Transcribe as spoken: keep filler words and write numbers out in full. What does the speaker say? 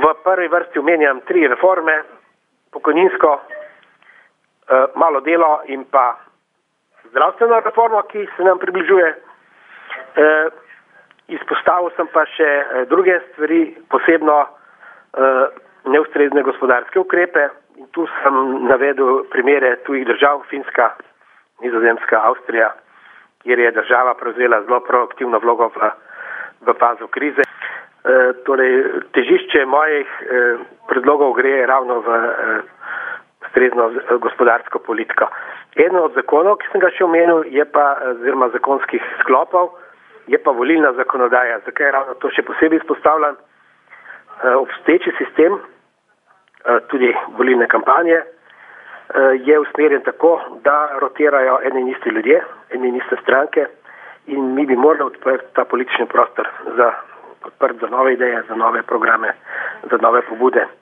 v prvi vrsti omenjam tri reforme, pokojninsko, malo delo in pa zdravstveno reformo, ki se nam približuje. Izpostavil sem pa še druge stvari, posebno neustrezne gospodarske ukrepe. In tu sem navedel primere tujih držav, Finska, Nizozemska, Avstrija, kjer je država prevzela zelo proaktivno vlogo v, v fazo krize. E, torej, težišče mojih e, predlogov gre ravno v e, ustrezno gospodarsko politiko. Eden od zakonov, ki sem ga še omenil, je pa, oziroma zakonskih sklopov, je pa volilna zakonodaja. Zakaj ravno to še posebej izpostavljam? E, obstoječi sistem, tudi volilne kampanje, je usmerjen tako, da rotirajo eni in isti ljudje, eni in iste stranke in mi bi morali odprti ta politični prostor za, odprt za nove ideje, za nove programe, za nove pobude.